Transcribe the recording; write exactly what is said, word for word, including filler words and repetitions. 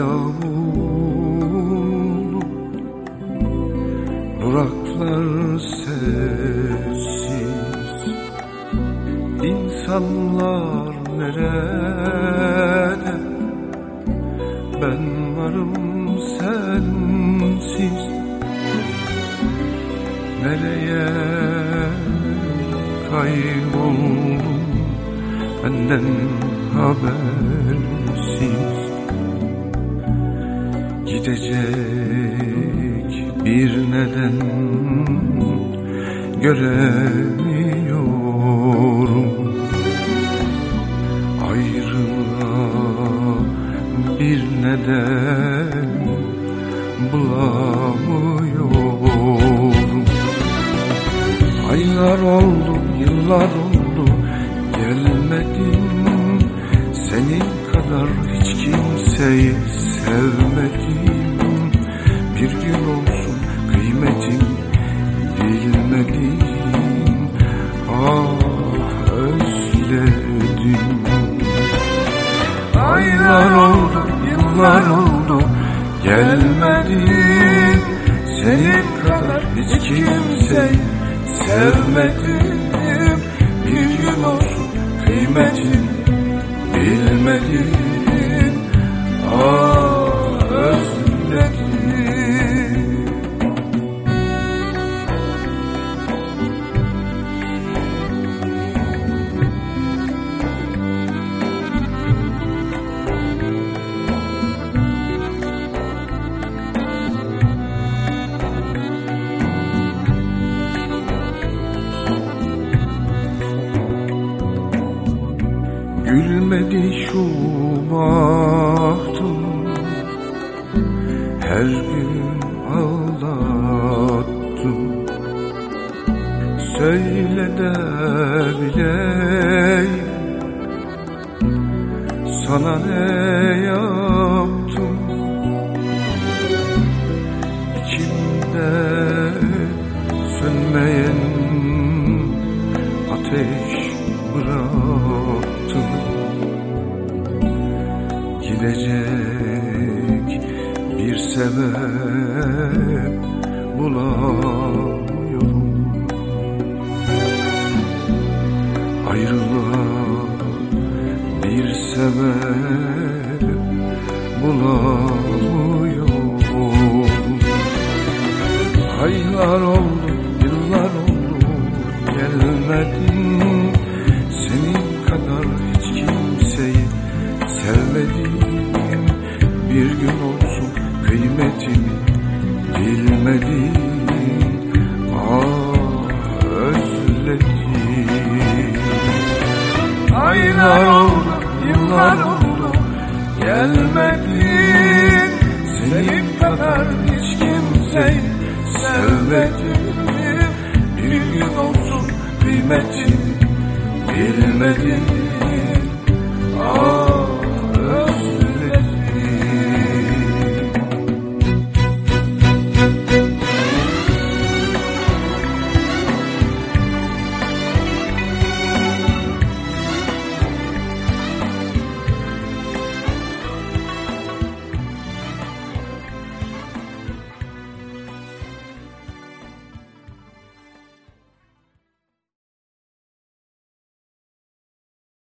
yağmur, duraklar sessiz, insanlar nerede? Ben varım sensiz. Nereye kayboldum benden habersiz? Gidecek bir neden göremiyorum. Ayrılığa bir neden bulamıyorum. Aylar oldu, yıllar oldu, gelmedin. Senin kadar hiç kimseyi sevmedim. Bir gün olsun kıymetim bilmedim. Ah özledim. Aylar oldu, yıllar oldu, gelmedin. Senin kadar hiç kimseyi sevmedim. Bir gün olsun kıymetim bilmedim. Ah özledim. Gülmedi şu bahtım, her gün aldattım. Söyle de bileyim, sana ne yaptım? İçimde sönmeyen ateş bıraktım. Gidecek bir sebep bulamıyorum. Ayrılığa bir sebep bulamıyorum. Aylar oldu, yıllar oldu, gelmedin. Senin kadar hiç kimseyi sevmedim. Bir gün olsun kıymetini bilmedim. Ah özledim. Aylar oldu, yıllar oldu, gelmedin. Senin kadar hiç kimseyi sevmedim. Bir gün olsun kıymetini bilmedim. Ah